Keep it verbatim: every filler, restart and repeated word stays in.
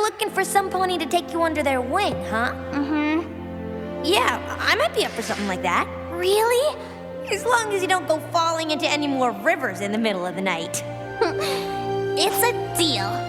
looking for some pony to take you under their wing, huh? Mm-hmm. Yeah, I might be up for something like that. Really? As long as you don't go falling into any more rivers in the middle of the night. It's a deal.